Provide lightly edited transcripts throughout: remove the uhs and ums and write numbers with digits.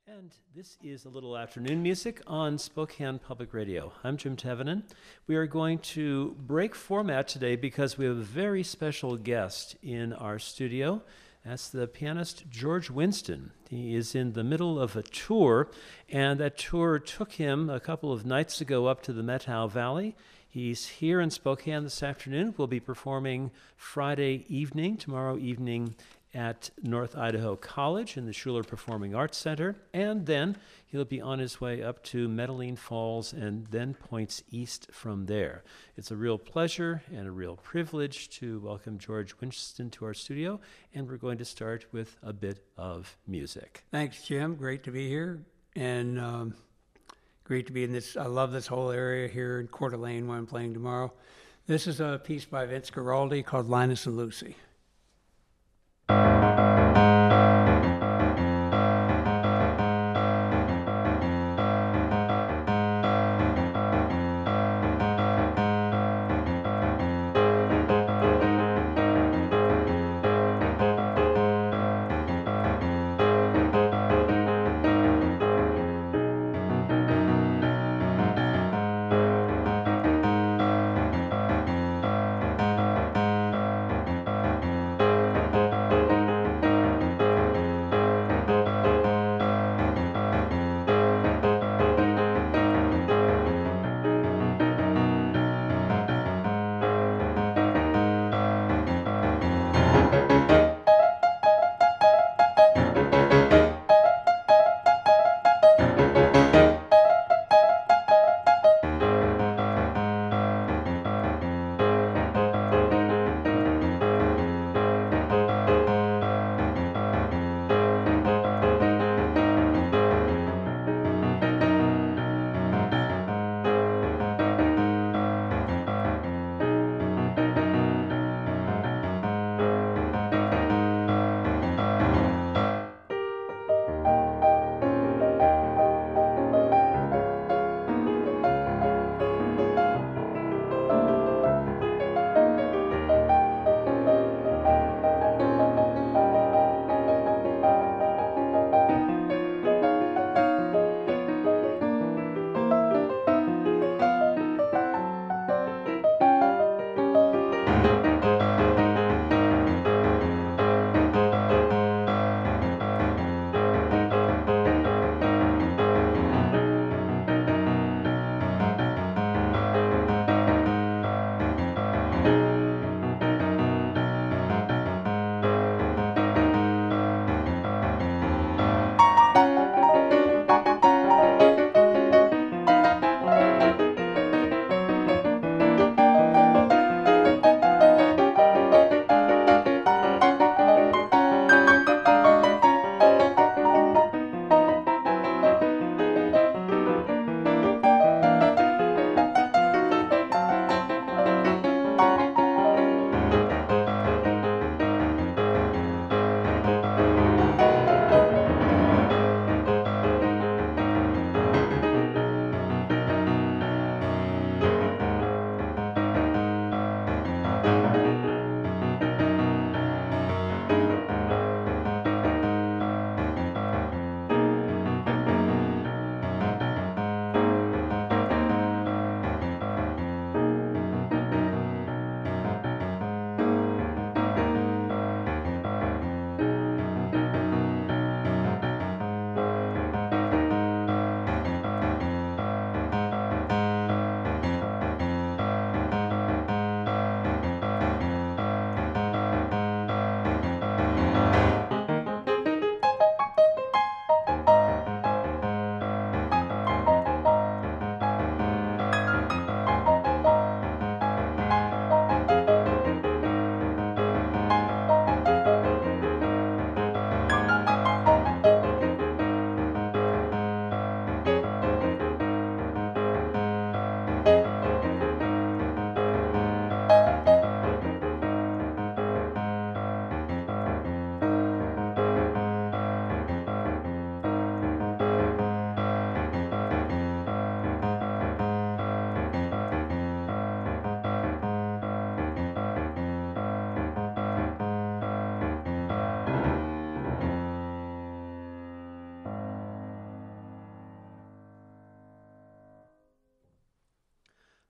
And this is a little afternoon music on Spokane Public Radio. I'm Jim Tevenin. We are going to break format today because we have a very special guest in our studio. That's the pianist George Winston. He is in the middle of a tour, and that tour took him a couple of nights ago up to the Methow Valley. He's here in Spokane this afternoon. We'll be performing Friday evening, tomorrow evening, at North Idaho College in the Schuler Performing Arts Center, and then he'll be on his way up to Medellin Falls and then points east from there. It's a real pleasure and a real privilege to welcome George Winston to our studio, and we're going to start with a bit of music. Thanks, Jim. Great to be here, and great to be in this. I love this whole area here in Coeur d'Alene where I'm playing tomorrow. This is a piece by Vince Guaraldi called Linus and Lucy.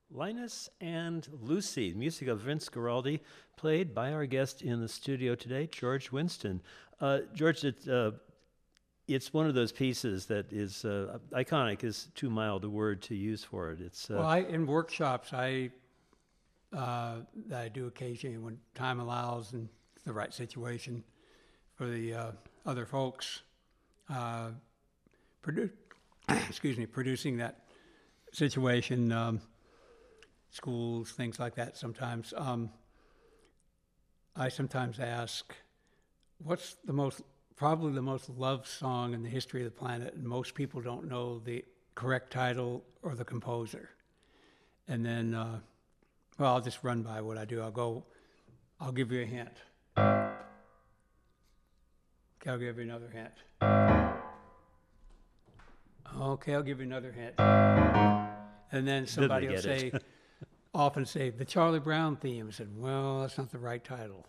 Linus and Lucy, music of Vince Guaraldi, played by our guest in the studio today, George Winston. George, it's one of those pieces that is iconic, is too mild a word to use for it. It's Well, in workshops, that I do occasionally when time allows and it's the right situation for the other folks, producing that situation, schools, things like that sometimes. I sometimes ask, what's probably the most loved song in the history of the planet, and most people don't know the correct title or the composer. And then, well, I'll just run by what I do. I'll give you a hint. Okay, I'll give you another hint. Okay, I'll give you another hint. And then somebody will often say, the Charlie Brown theme. I said, well, that's not the right title.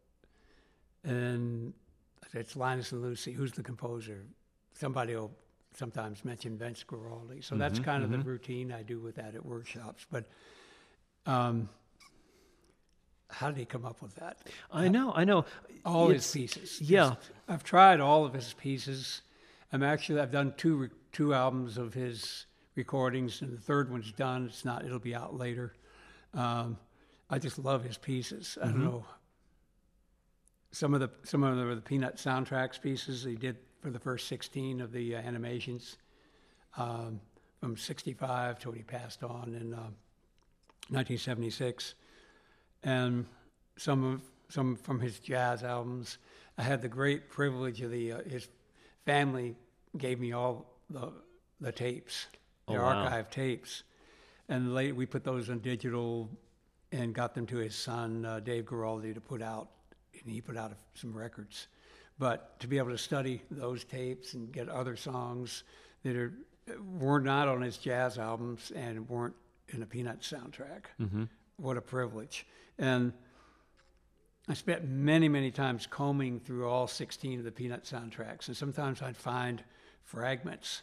And I said, it's Linus and Lucy. Who's the composer? Somebody will sometimes mention Vince Guaraldi. So that's kind of the routine I do with that at workshops. But how did he come up with that? I know. All his pieces. Yeah. I've tried all of his pieces. I've done two albums of his recordings, and the third one's done. It'll be out later. I just love his pieces. I don't know. Some of them were the Peanut soundtracks pieces he did for the first 16 of the animations, from 65 till he passed on in 1976, and some from his jazz albums. I had the great privilege of his family gave me all the tapes, archive tapes, and later we put those on digital and got them to his son Dave Guaraldi to put out, and he put out some records. But to be able to study those tapes and get other songs that were not on his jazz albums and weren't in a Peanut soundtrack, what a privilege. And I spent many, many times combing through all 16 of the Peanut soundtracks, and sometimes I'd find fragments,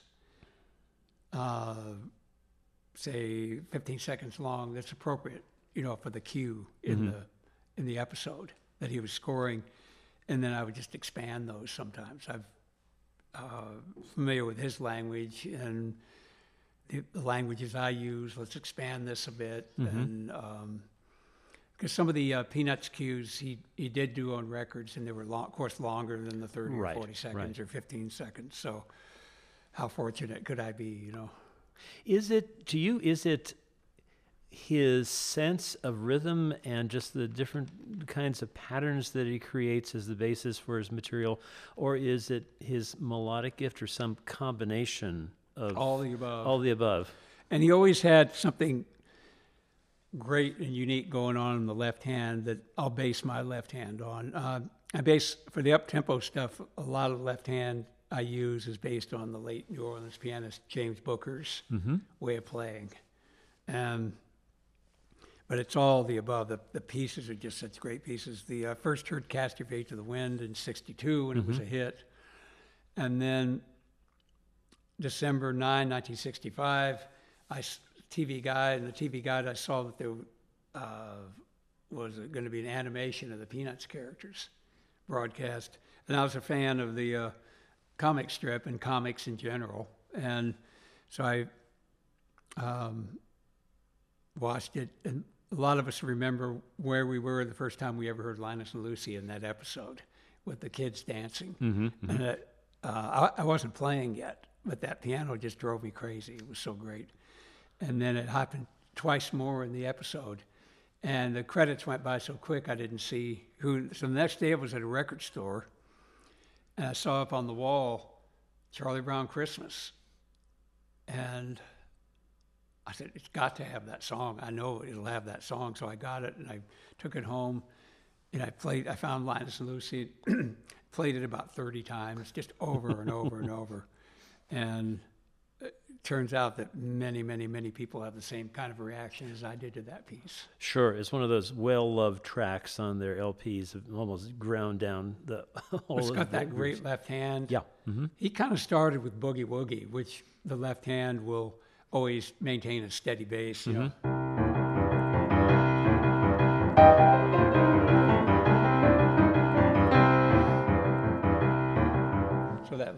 say 15 seconds long, that's appropriate, for the cue in the episode that he was scoring, and then I would just expand those sometimes. I'm familiar with his language and the languages I use. Let's expand this a bit, and because some of the Peanuts cues he did do on records, and they were of course longer than the 30 or 40 seconds or 15 seconds. So how fortunate could I be, Is it his sense of rhythm and just the different kinds of patterns that he creates as the basis for his material, or is it his melodic gift or some combination of all the above? All the above. And he always had something great and unique going on in the left hand that I'll base my left hand on. For the up-tempo stuff, a lot of the left hand I use is based on the late New Orleans pianist James Booker's way of playing. But it's all the above. The pieces are just such great pieces. The first heard Cast Your Fate to the Wind in 1962 when it was a hit. And then December 9, 1965, TV Guide, I saw that there was going to be an animation of the Peanuts characters broadcast. And I was a fan of the comic strip and comics in general. And so I watched it, and a lot of us remember where we were the first time we ever heard Linus and Lucy in that episode with the kids dancing. And I wasn't playing yet, but that piano just drove me crazy. It was so great. And then it happened twice more in the episode, and the credits went by so quick I didn't see who. So the next day I was at a record store, and I saw up on the wall Charlie Brown Christmas, and I said, it's got to have that song. I know it'll have that song. So I got it, and I took it home, and I found Linus and Lucy, played it about 30 times, just over and over and over. And it turns out that many, many, many people have the same kind of reaction as I did to that piece. Sure. It's one of those well-loved tracks on their LPs, almost ground down the whole. It's got that great left hand. Yeah. He kind of started with Boogie Woogie, which the left hand will always maintain a steady bass, you know.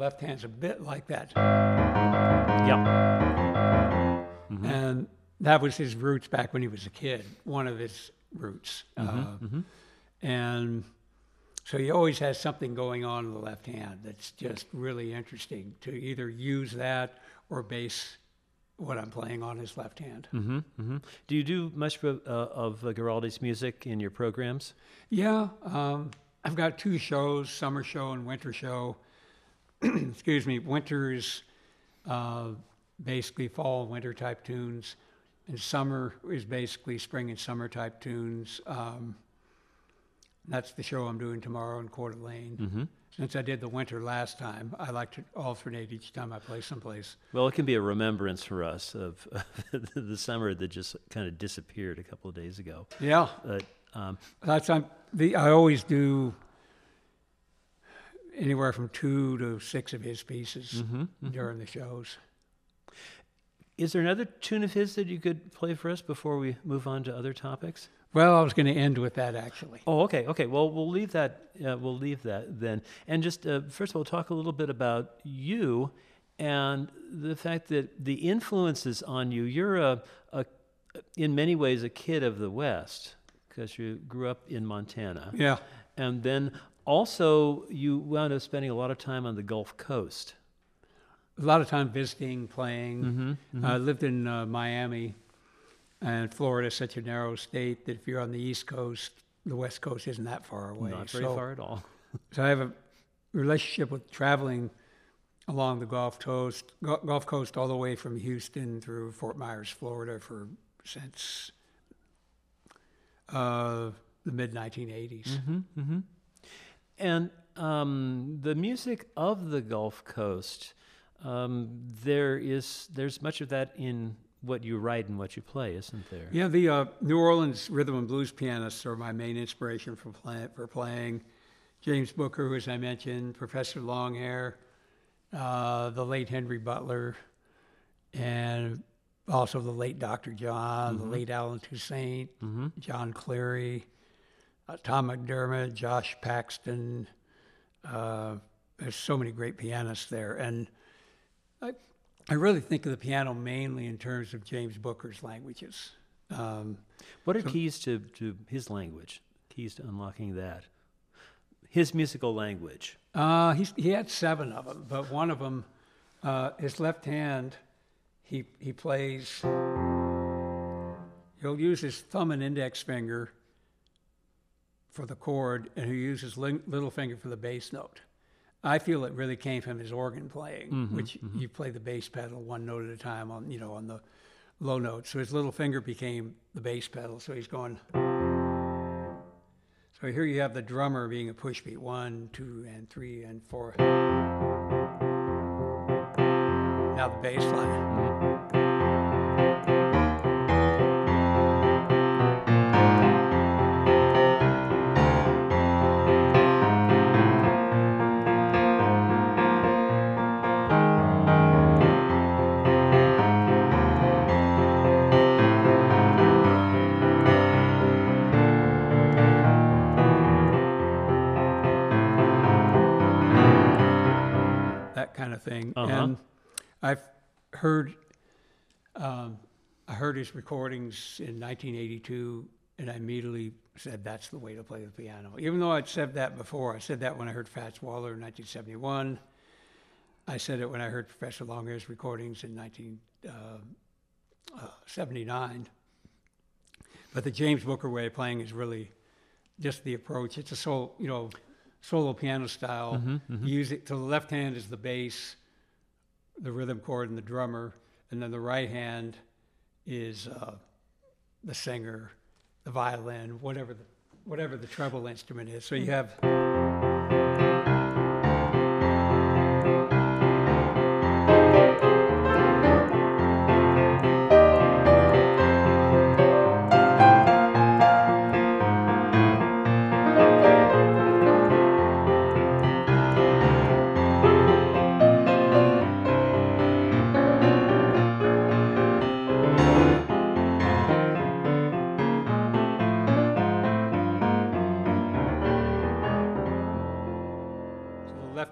left hand's a bit like that. Yeah. And that was his roots back when he was a kid, one of his roots. And so he always has something going on in the left hand that's just really interesting to either use that or base what I'm playing on his left hand. Do you do much of Guaraldi's music in your programs? Yeah, I've got 2 shows, summer show and winter show. Excuse me, winter is basically fall and winter type tunes, and summer is basically spring and summer type tunes. That's the show I'm doing tomorrow in Coeur d'Alene. Since I did the winter last time, I like to alternate each time I play someplace. Well, it can be a remembrance for us of the summer that just kind of disappeared a couple of days ago. Yeah, But I always do anywhere from 2 to 6 of his pieces during the shows. is there another tune of his that you could play for us before we move on to other topics? Well, I was going to end with that actually. Oh, okay. Well, we'll leave that. We'll leave that then. And just first of all, talk a little bit about you and the fact that the influences on you. You're in many ways a kid of the West because you grew up in Montana. Yeah. And then also you wound up spending a lot of time on the Gulf Coast. A lot of time visiting, playing. I lived in Miami, and Florida is such a narrow state that if you're on the East Coast, the West Coast isn't that far away. Not very far at all. So I have a relationship with traveling along the Gulf Coast all the way from Houston through Fort Myers, Florida, since the mid-1980s. And the music of the Gulf Coast, there's much of that in what you write and what you play, isn't there? Yeah, the New Orleans rhythm and blues pianists are my main inspiration for playing. James Booker, who, as I mentioned, Professor Longhair, the late Henry Butler, and also the late Dr. John, the late Alan Toussaint, John Cleary, Tom McDermott, Josh Paxton. There's so many great pianists there. And I really think of the piano mainly in terms of James Booker's languages. What are keys to his language? Keys to unlocking that? His musical language. He had 7 of them, but one of them, his left hand, he plays, he'll use his thumb and index finger for the chord, and he'll use his little finger for the bass note. I feel it really came from his organ playing, which you play the bass pedal one note at a time on the low notes. So his little finger became the bass pedal. So he's going. So here you have the drummer being a push beat, 1, 2, and 3, and 4. Now the bass line. Kind of thing. And I've heard I heard his recordings in 1982, and I immediately said that's the way to play the piano. Even though I'd said that before, I said that when I heard Fats Waller in 1971. I said it when I heard Professor Longhair's recordings in 1979. But the James Booker way of playing is really just the approach. It's a solo piano style. You use it to the left hand is the bass, the rhythm chord, and the drummer, and then the right hand is the singer, the violin, whatever the treble instrument is. So you have.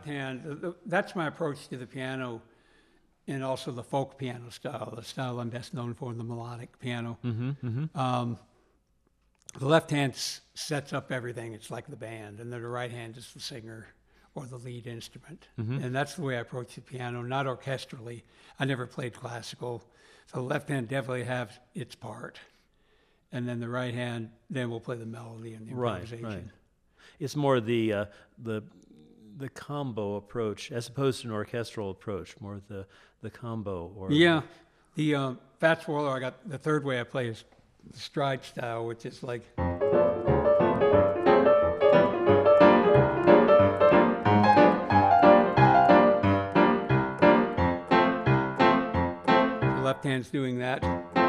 hand, that's my approach to the piano, and also the folk piano style, the style I'm best known for in the melodic piano. The left hand sets up everything. It's like the band, and then the right hand is the singer or the lead instrument. And that's the way I approach the piano, not orchestrally. I never played classical, so the left hand definitely has its part, and then the right hand then will play the melody and the improvisation. Right. It's more the combo approach as opposed to an orchestral approach. More the combo. Or Yeah, the Fats Waller. I got the third way I play is the stride style, which is like. The left hand's doing that.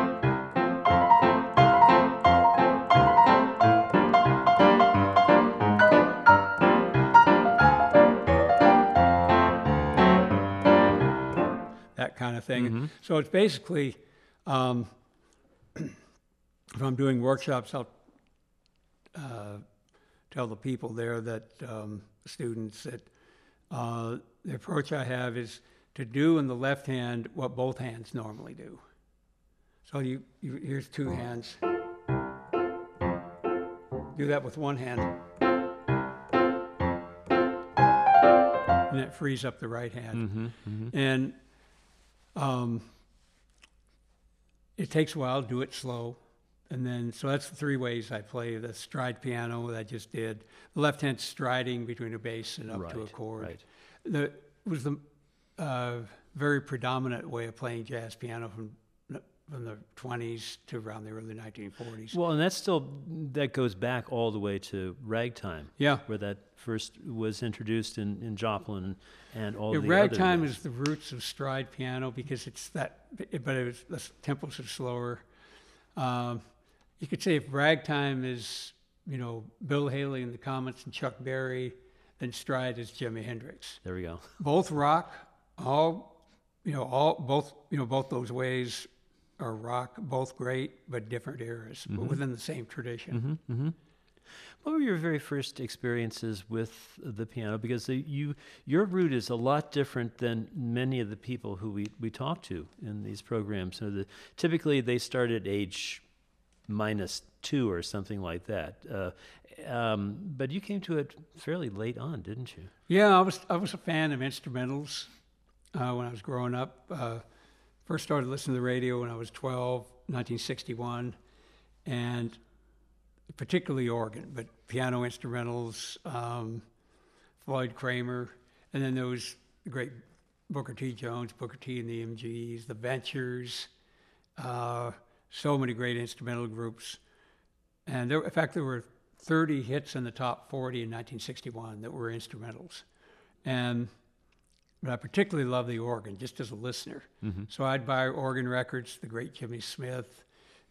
That kind of thing. So it's basically, if I'm doing workshops, I'll tell the people there that students that the approach I have is to do in the left hand what both hands normally do. So here's two hands. Do that with one hand. And that frees up the right hand. And it takes a while, do it slow. And then, so that's the three ways I play the stride piano that I just did. The left hand striding between a bass and up to a chord. It was the very predominant way of playing jazz piano from the 20s to around the early 1940s. Well, and that goes back all the way to ragtime. Yeah. Where that first was introduced in Joplin and all the ragtime other is the roots of stride piano because it's that, but the tempos are slower. You could say if ragtime is, Bill Haley and the Comets and Chuck Berry, then stride is Jimi Hendrix. There we go. Both rock, both those ways are rock, both great, but different eras, but within the same tradition. What were your very first experiences with the piano? Because your route is a lot different than many of the people who we talk to in these programs. So typically they start at age -2 or something like that. But you came to it fairly late on, didn't you? Yeah, I was a fan of instrumentals when I was growing up. First started listening to the radio when I was 12, 1961, and particularly organ, but piano instrumentals, Floyd Kramer, and then there was the great Booker T. Jones, Booker T. and the MGs, the Ventures, so many great instrumental groups. And in fact, there were 30 hits in the top 40 in 1961 that were instrumentals. But I particularly love the organ, just as a listener. So I'd buy organ records, the great Jimmy Smith,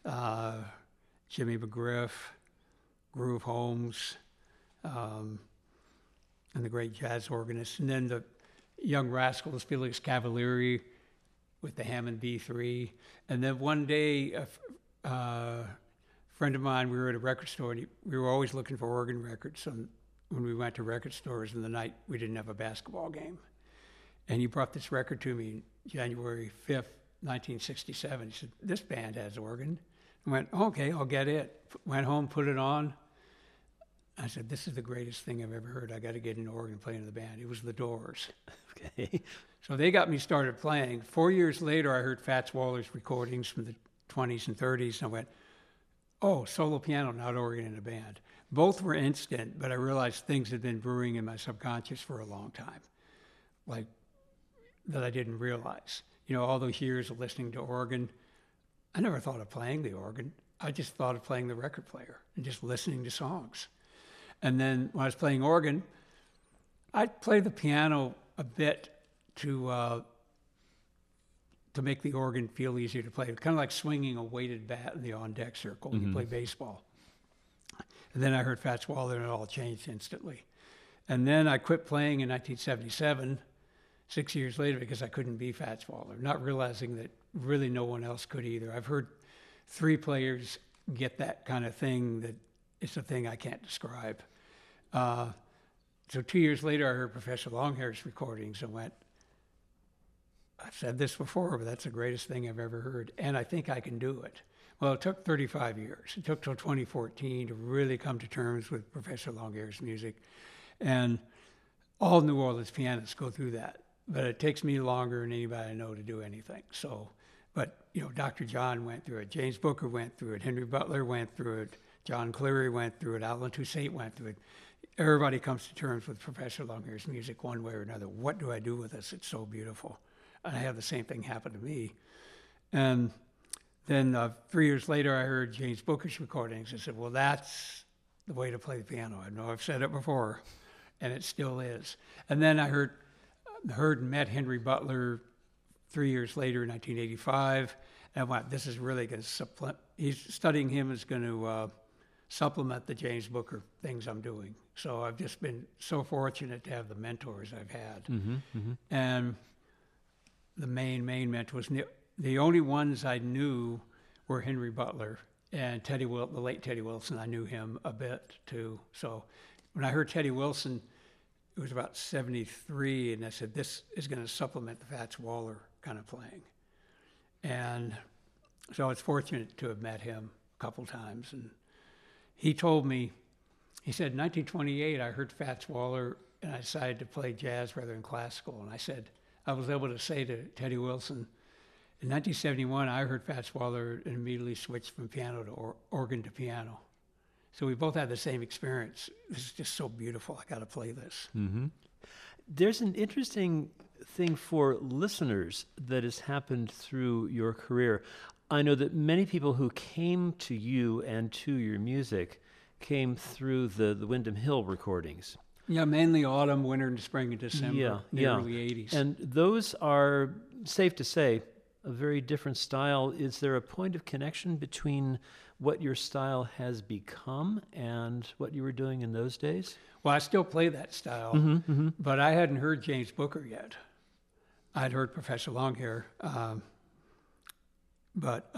Jimmy McGriff, Groove Holmes, and the great jazz organist. And then the Young Rascals, Felix Cavalieri with the Hammond B3. And then one day, a friend of mine, we were at a record store, and we were always looking for organ records. And when we went to record stores in the night, we didn't have a basketball game. And he brought this record to me January 5th, 1967. He said, "This band has organ." I went, "Okay, I'll get it." Went home, put it on. I said, "This is the greatest thing I've ever heard. I got to get an organ playing in the band." It was the Doors. Okay. So they got me started playing. 4 years later, I heard Fats Waller's recordings from the 20s and 30s, and I went, "Oh, solo piano, not organ in a band." Both were instant, but I realized things had been brewing in my subconscious for a long time, like that I didn't realize. All those years of listening to organ, I never thought of playing the organ. I just thought of playing the record player and just listening to songs. And then when I was playing organ, I'd play the piano a bit to make the organ feel easier to play. Kind of like swinging a weighted bat in the on-deck circle when you play baseball. And then I heard Fats Waller, and it all changed instantly. And then I quit playing in 1977, 6 years later, because I couldn't be Fats Waller, not realizing that really no one else could either. I've heard 3 players get that kind of thing that it's a thing I can't describe. So 2 years later, I heard Professor Longhair's recordings and went, I've said this before, but that's the greatest thing I've ever heard, and I think I can do it. Well, it took 35 years. It took till 2014 to really come to terms with Professor Longhair's music. And all New Orleans pianists go through that. But it takes me longer than anybody I know to do anything. So, but, Dr. John went through it. James Booker went through it. Henry Butler went through it. John Cleary went through it. Alan Toussaint went through it. Everybody comes to terms with Professor Longhair's music one way or another. What do I do with this? It's so beautiful. And I had the same thing happen to me. And then 3 years later, I heard James Booker's recordings. I said, well, that's the way to play the piano. I know I've said it before, and it still is. And then I heard and met Henry Butler 3 years later in 1985. And I went, this is really going to supplement, studying him is going to supplement the James Booker things I'm doing. So I've just been so fortunate to have the mentors I've had. And the main mentors, the only ones I knew were Henry Butler and the late Teddy Wilson. I knew him a bit too. So when I heard Teddy Wilson, it was about 73, and I said, this is going to supplement the Fats Waller kind of playing. And so I was fortunate to have met him a couple times. And he told me, he said, in 1928, I heard Fats Waller, and I decided to play jazz rather than classical. And I said, I was able to say to Teddy Wilson, in 1971, I heard Fats Waller and immediately switched from piano to organ to piano. So we both had the same experience. This is just so beautiful. I got to play this. There's an interesting thing for listeners that has happened through your career. I know that many people who came to you and to your music came through the Windham Hill recordings. Yeah, mainly autumn, winter, and spring and December in the early 80s. And those are, safe to say, a very different style. Is there a point of connection between what your style has become and what you were doing in those days? Well, I still play that style, but I hadn't heard James Booker yet. I'd heard Professor Longhair, but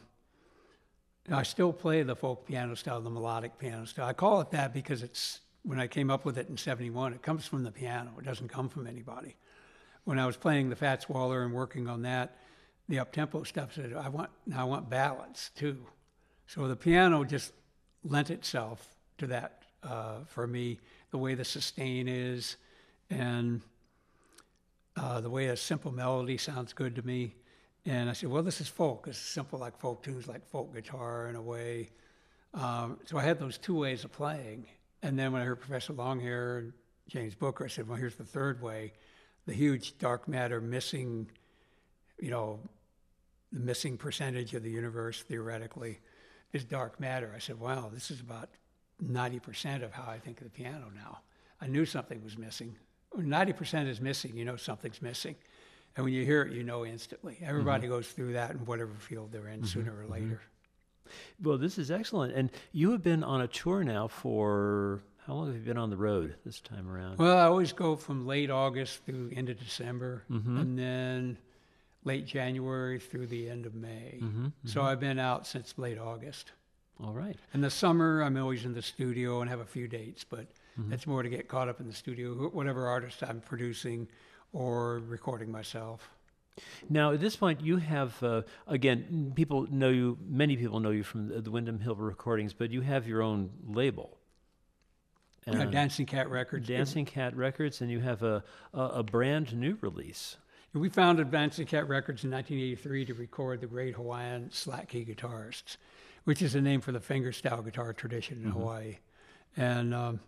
I still play the folk piano style, the melodic piano style. I call it that because it's, when I came up with it in 71, it comes from the piano. It doesn't come from anybody. When I was playing the Fats Waller and working on that, the up-tempo stuff said, I want ballads too. So the piano just lent itself to that for me, the way the sustain is, and the way a simple melody sounds good to me. And I said, well, this is folk. It's simple like folk tunes, like folk guitar in a way. So I had those two ways of playing. And then when I heard Professor Longhair and James Booker, I said, well, here's the third way. The huge dark matter missing, the missing percentage of the universe, theoretically, is dark matter. I said, wow, this is about 90% of how I think of the piano now. I knew something was missing. When 90% is missing, you know something's missing. And when you hear it, you know instantly. Everybody goes through that in whatever field they're in sooner or later. Well, this is excellent. And you have been on a tour now for, how long have you been on the road this time around? Well, I always go from late August through end of December, and then late January through the end of May. So I've been out since late August. All right. In the summer, I'm always in the studio and have a few dates, but that's more to get caught up in the studio, whatever artist I'm producing or recording myself. Now, at this point, you have, again, many people know you from the Windham Hill recordings, but you have your own label. Dancing Cat Records. Dancing Cat Records, and you have a brand new release. We founded Dancing Cat Records in 1983 to record the great Hawaiian slack key guitarists, which is a name for the fingerstyle guitar tradition in Hawaii. And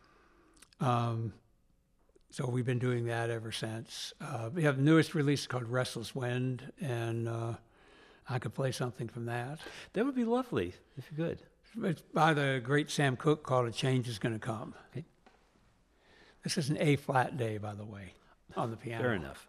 so we've been doing that ever since. We have the newest release called Restless Wind, and I could play something from that. That would be lovely, if you could. It's by the great Sam Cooke, called A Change Is Gonna Come. Okay. This is an A-flat day, by the way, on the piano. Fair enough.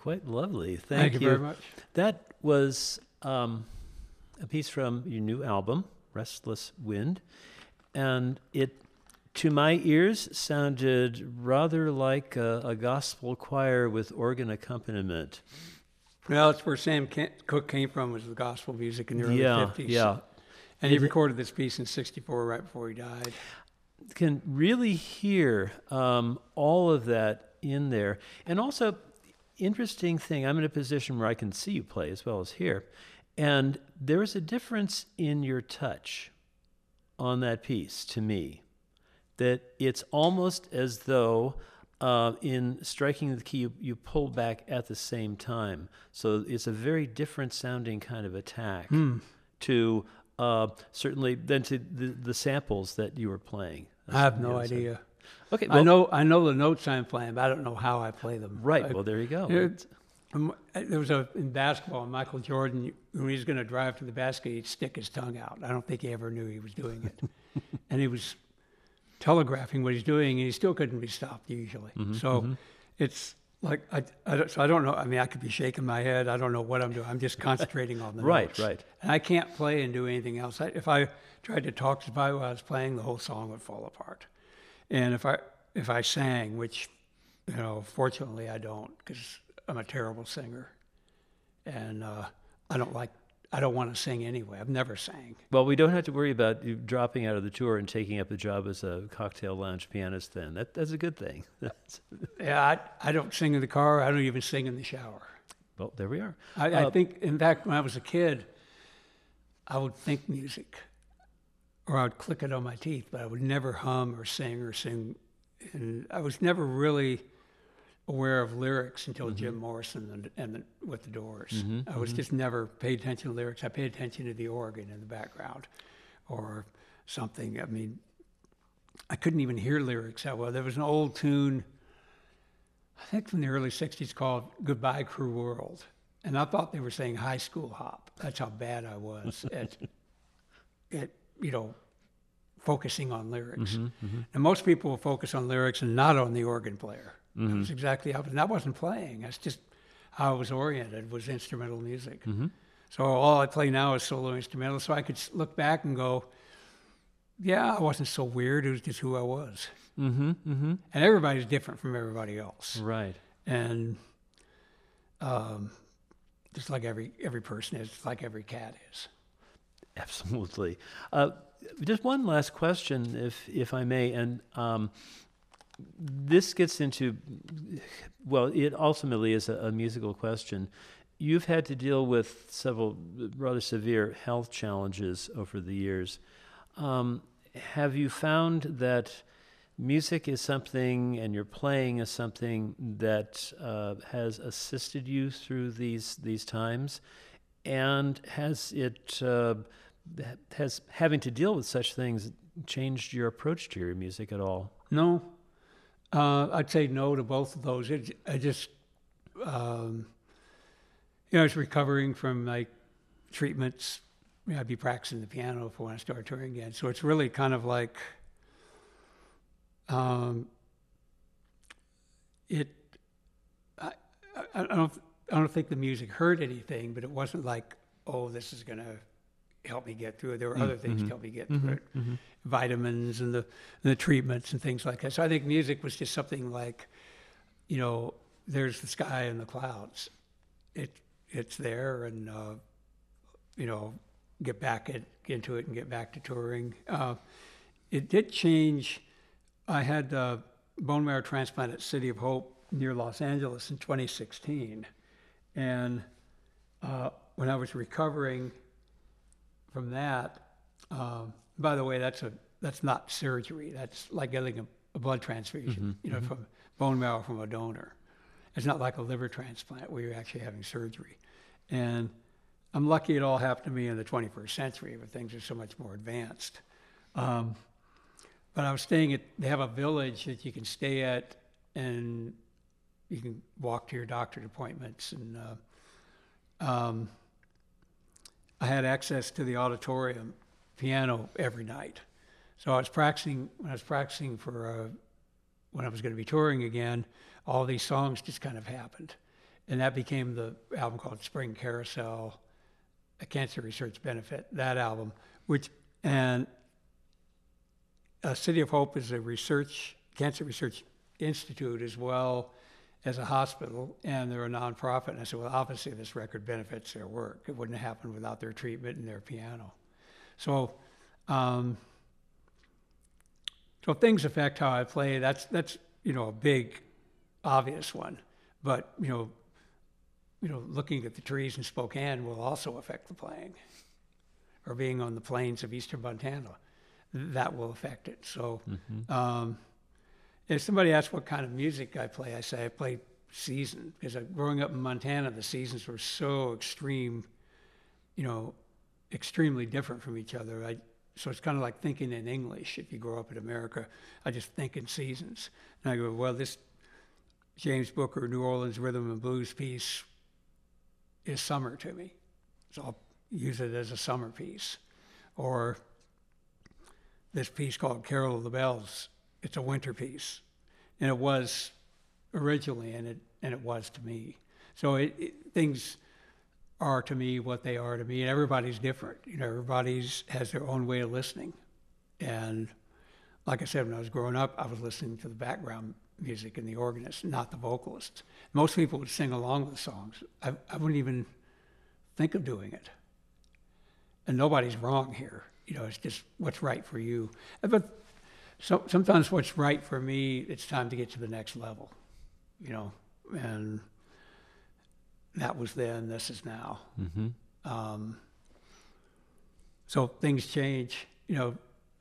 quite lovely. Thank you very much. That was a piece from your new album, Restless Wind, and it, to my ears, sounded rather like a gospel choir with organ accompaniment. Well, that's where Sam Cooke came from, was the gospel music in the early 50s. Yeah. And he recorded this piece in '64 right before he died. Can really hear all of that in there. And also, interesting thing, I'm in a position where I can see you play as well as hear. And there's a difference in your touch on that piece to me, that it's almost as though in striking the key, you pull back at the same time. So it's a very different sounding kind of attack to certainly than to the samples that you were playing. I have no idea. Okay, well, I know the notes I'm playing, but I don't know how I play them. Right. Well, there you go. There was in basketball, Michael Jordan, when he was going to drive to the basket, he'd stick his tongue out. I don't think he ever knew he was doing it. And he was telegraphing what he's doing, and he still couldn't be stopped usually. It's like, I don't know. I mean, I could be shaking my head. I don't know what I'm doing. I'm just concentrating on the notes. Right. And I can't play and do anything else. If I tried to talk to somebody while I was playing, the whole song would fall apart. And if I sang, which, fortunately I don't, because I'm a terrible singer, and I don't want to sing anyway. I've never sang. Well, we don't have to worry about you dropping out of the tour and taking up a job as a cocktail lounge pianist then. That's a good thing. Yeah, I don't sing in the car. I don't even sing in the shower. Well, there we are. I think, in fact, when I was a kid, I would think music, or I would click it on my teeth, but I would never hum or sing. And I was never really aware of lyrics until Jim Morrison and with the Doors. I was just never paid attention to lyrics. I paid attention to the organ in the background or something. I mean, I couldn't even hear lyrics that well. There was an old tune, I think from the early 60s, called Goodbye Cruel World. And I thought they were saying High School Hop. That's how bad I was at focusing on lyrics. And most people will focus on lyrics and not on the organ player. That was exactly how, and I wasn't playing. That's just how I was oriented, was instrumental music. So all I play now is solo instrumental, so I could look back and go, yeah, I wasn't so weird. It was just who I was. And everybody's different from everybody else. Right. And just like every person is, like every cat is. Absolutely. Just one last question, if I may, and this gets into, well, it ultimately is a musical question. You've had to deal with several rather severe health challenges over the years. Have you found that music is something, and your playing is something that has assisted you through these times? And has having to deal with such things changed your approach to your music at all? No. I'd say no to both of those. I just, I was recovering from like treatments. I'd be practicing the piano for when I start touring again. So it's really kind of like, I don't think the music hurt anything, but it wasn't like, oh, this is going to help me get through it. There were other things to help me get through it. Vitamins and the treatments and things like that. So I think music was just something like, there's the sky and the clouds. It's there, and get back into it and get back to touring. It did change. I had a bone marrow transplant at City of Hope near Los Angeles in 2016, and when I was recovering from that, by the way, that's not surgery. That's like getting a blood transfusion, from bone marrow from a donor. It's not like a liver transplant where you're actually having surgery. And I'm lucky it all happened to me in the 21st century, where things are so much more advanced. But I was staying they have a village that you can stay at, and you can walk to your doctor's appointments. And I had access to the auditorium piano every night. So I was practicing, when I was when I was going to be touring again, all these songs just kind of happened. and that became the album called Spring Carousel, a Cancer Research Benefit, that album, and City of Hope is a cancer research institute as well as a hospital, and they're a nonprofit. And I said, well, obviously this record benefits their work. It wouldn't have happened without their treatment and their piano. So, so things affect how I play. That's a big, obvious one. But looking at the trees in Spokane will also affect the playing, or being on the plains of eastern Montana, that will affect it. So, if somebody asks what kind of music I play, I say I play season, because growing up in Montana, the seasons were so extremely different from each other. So it's kind of like thinking in English. If you grow up in America, I just think in seasons. And I go, well, this James Booker, New Orleans Rhythm and Blues piece is summer to me. So I'll use it as a summer piece. Or this piece called Carol of the Bells, it's a winter piece. And it was originally, and it was to me. So things are to me what they are to me, and everybody's different. Everybody's has their own way of listening. And like I said, when I was growing up, I was listening to the background music and the organist, not the vocalists. Most people would sing along with the songs. I wouldn't even think of doing it. And nobody's wrong here. It's just what's right for you. But sometimes what's right for me, it's time to get to the next level, and that was then, this is now. So things change. A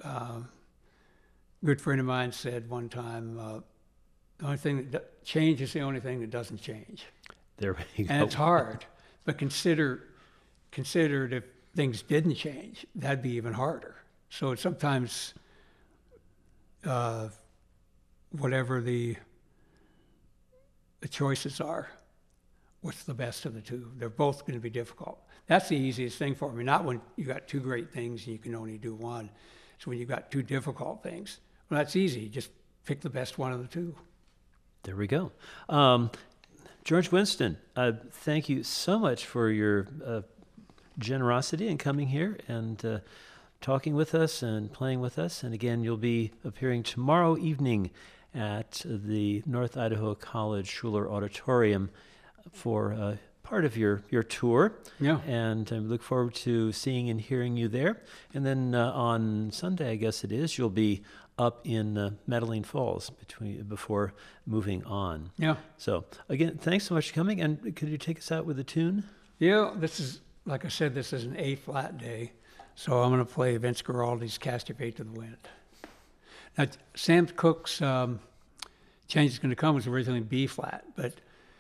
good friend of mine said one time, the only thing that change is the only thing that doesn't change. There we go. And it's hard, but consider if things didn't change, that'd be even harder. So it's sometimes, whatever the choices are, what's the best of the two? They're both going to be difficult. That's the easiest thing for me, not when you got two great things and you can only do one. It's when you've got two difficult things. Well, that's easy. Just pick the best one of the two. There we go. George Winston, thank you so much for your generosity in coming here and talking with us and playing with us. And again, you'll be appearing tomorrow evening at the North Idaho College Schuler Auditorium for part of your tour. Yeah. And I look forward to seeing and hearing you there. And then on Sunday, I guess it is, you'll be up in Madeline Falls before moving on. Yeah. So again, thanks so much for coming. And could you take us out with a tune? Yeah, this is, like I said, this is an A-flat day. So I'm going to play Vince Guaraldi's Cast Your Fate to the Wind. Now, Sam Cooke's Change Is Going to Come was originally B-flat, but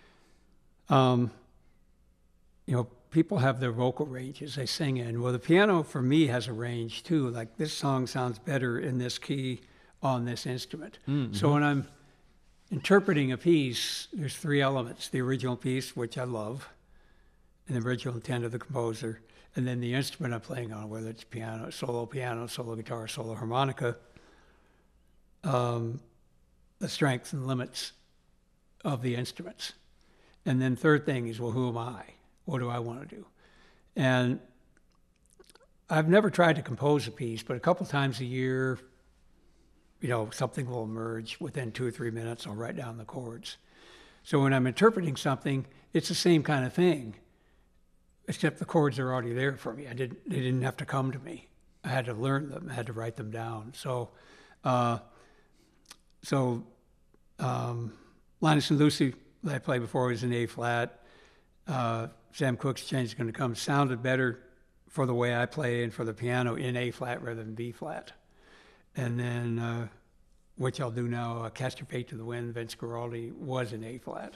people have their vocal ranges they sing in. Well, the piano for me has a range too. Like this song sounds better in this key on this instrument. Mm-hmm. So when I'm interpreting a piece, there's three elements: the original piece, which I love, and the original intent of the composer, and then the instrument I'm playing on, whether it's piano, solo guitar, solo harmonica, the strengths and limits of the instruments. And then third thing is, well, who am I? What do I want to do? And I've never tried to compose a piece, but a couple times a year, something will emerge within 2 or 3 minutes. I'll write down the chords. So when I'm interpreting something, it's the same kind of thing, except the chords are already there for me. They didn't have to come to me. I had to learn them. I had to write them down. So Linus and Lucy that I played before was in A-flat. Sam Cooke's Change Is Going to Come sounded better for the way I play and for the piano in A-flat rather than B-flat. And then, which I'll do now, Cast Your Fate to the Wind, Vince Guaraldi was in A-flat.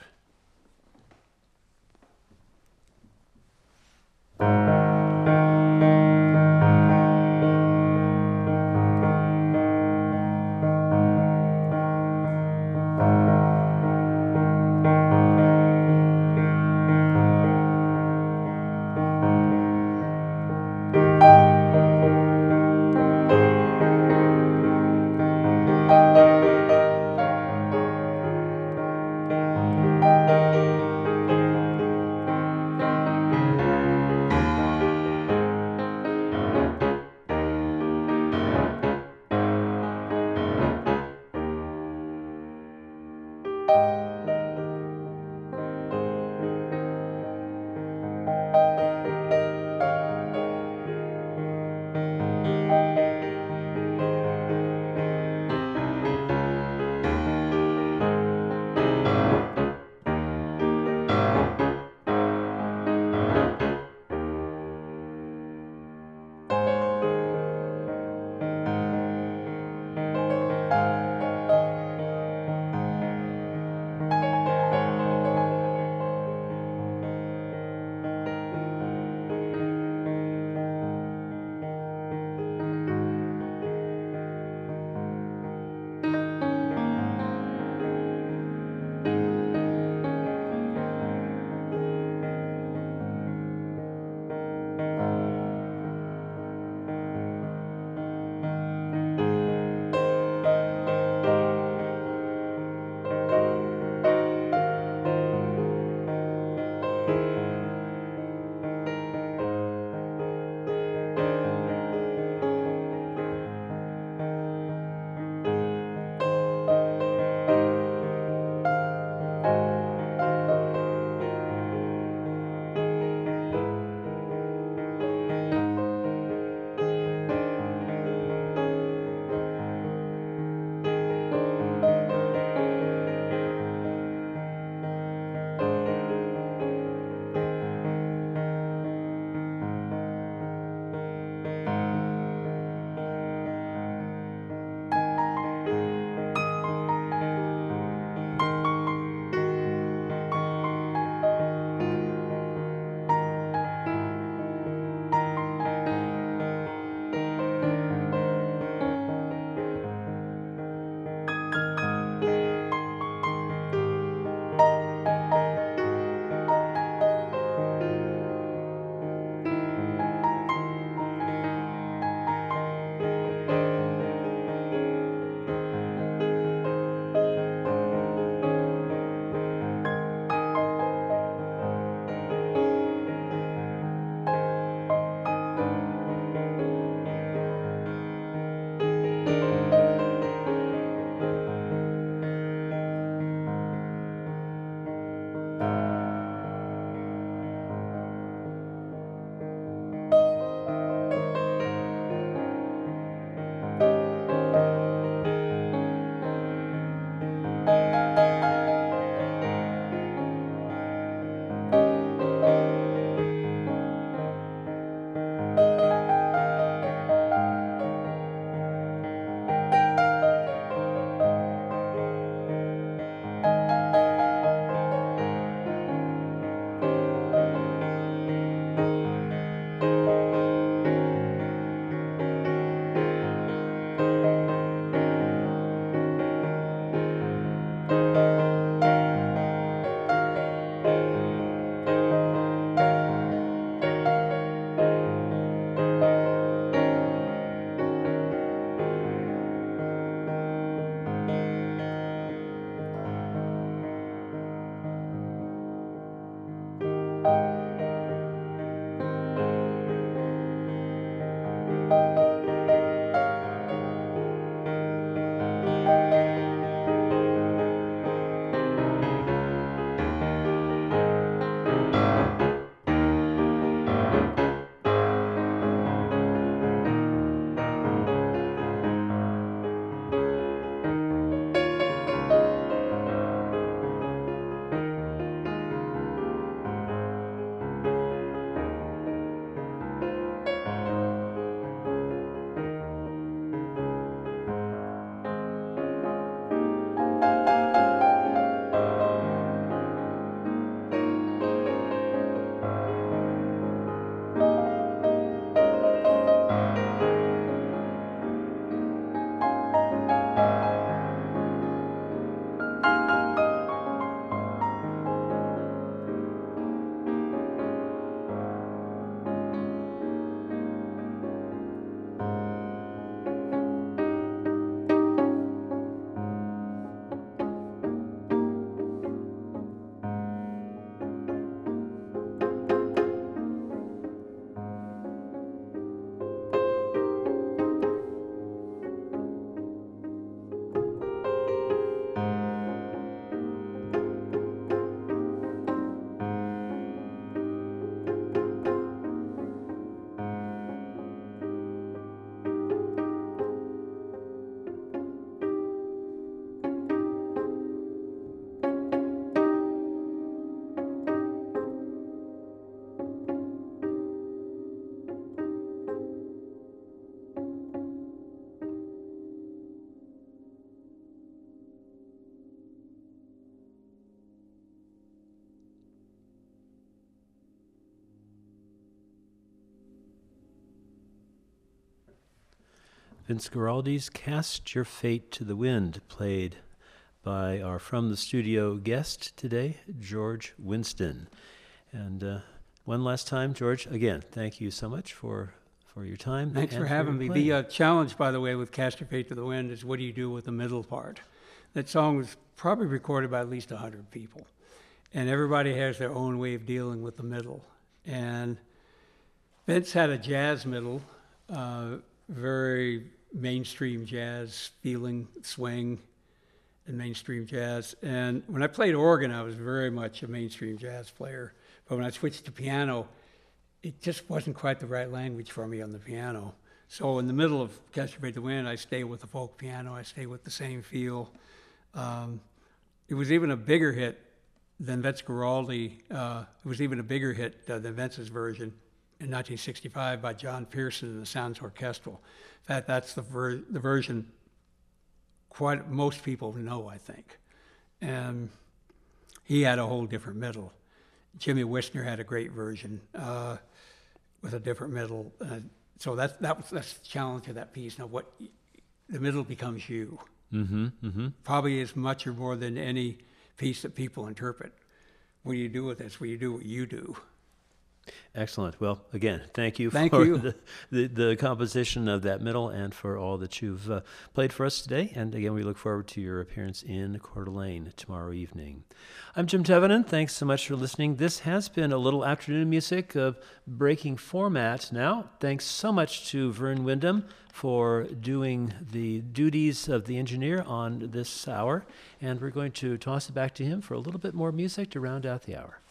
Vince Guaraldi's Cast Your Fate to the Wind, played by our From the Studio guest today, George Winston. And one last time, George, again, thank you so much for your time. Thanks for having me. The challenge, by the way, with Cast Your Fate to the Wind is what do you do with the middle part? That song was probably recorded by at least 100 people. And everybody has their own way of dealing with the middle. And Vince had a jazz middle, very mainstream jazz feeling, swing, and mainstream jazz. And when I played organ, I was very much a mainstream jazz player. But when I switched to piano, it just wasn't quite the right language for me on the piano. So in the middle of Cast Your Fate to the Wind, I stay with the folk piano. I stay with the same feel. It was even a bigger hit than Vince Guaraldi. It was even a bigger hit than Vince's version in 1965 by John Pearson and the Sounds Orchestral. In fact, that's the version most people know, I think. And he had a whole different middle. Jimmy Wisner had a great version with a different middle. So that's the challenge of that piece. Now, what the middle becomes you. Probably as much or more than any piece that people interpret. What do you do with this? Well, you do what you do. Excellent. Well, again, thank you Thank for you. The composition of that middle and for all that you've played for us today. And again, we look forward to your appearance in Coeur d'Alene tomorrow evening. I'm Jim Tevenin. Thanks so much for listening. This has been a little afternoon music of breaking format now. Thanks so much to Vern Wyndham for doing the duties of the engineer on this hour. And we're going to toss it back to him for a little bit more music to round out the hour.